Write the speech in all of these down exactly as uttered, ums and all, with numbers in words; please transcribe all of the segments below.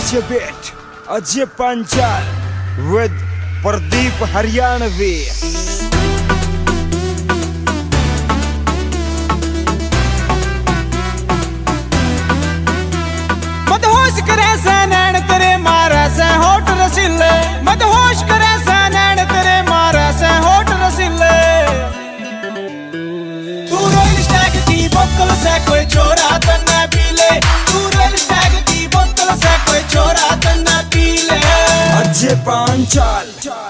DJ beat Ajay Panchal with Pradeep Haryanvi. मदहोश करे से नैन तेरे मारे से होठ रसीले, मदहोश करे से नैन तेरे मारे से होठ रसीले। तू रोयल स्टैग की बोतल से कोई छोरा तो न पी ले, तू रोयल स्टैग की बोतल से कोई छोरा तो न पी ले। अजय पांचाल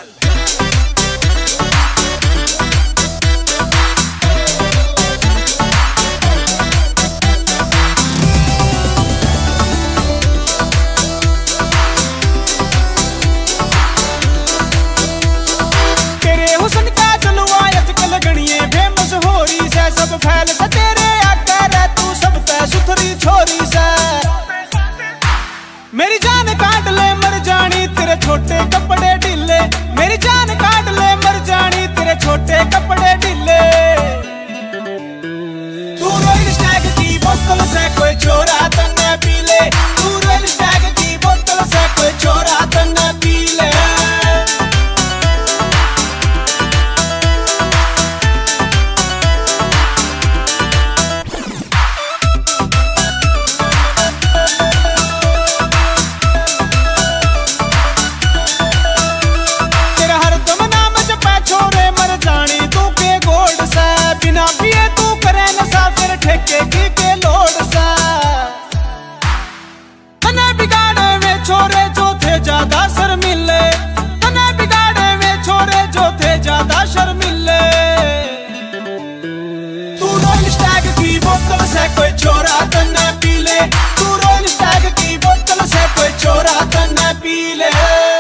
सब फैल सा तेरे आकर तू सब ते सुथरी छोरी सा। मेरी जान काट ले मर जानी तेरे छोटे कपड़े ढीले, मेरी जान काट ले मर जानी तेरे छोटे कपड़े ढीले। तू रोयल स्टैग की बोतल से कोई छोरा तो न पी ले, तू रोयल स्टैग की बोतल से कोई छोरा तो न पी ले। बिना पिए तू करे नशा फिर ठेके की के लोड सा। तने बिगाड़े में छोरे जो थे ज्यादा शर्मिले, तने बिगाड़े में छोरे जो थे ज्यादा शर्मिले। तू रोयल स्टैग की बोतल से कोई छोरा तो न पी ले, तू रोयल स्टैग की बोतल से कोई छोरा तो न पी ले।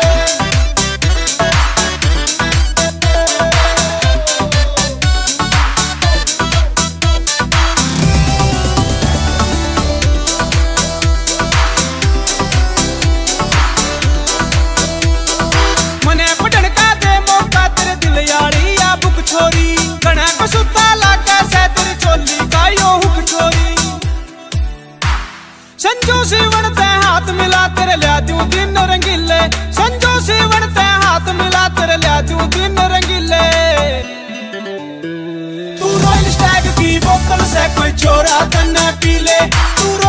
छोरी गणा को सुता लागा से तेरी चोली का यो हुक छोरी। संजो सीवन ते हाथ मिला तेरे लिया दूं दिन रंगीले, संजो सीवन ते हाथ मिला तेरे लिया दूं दिन रंगीले। तू रोयल स्टैग की बोतल से कोई छोरा तो न पी ले, तू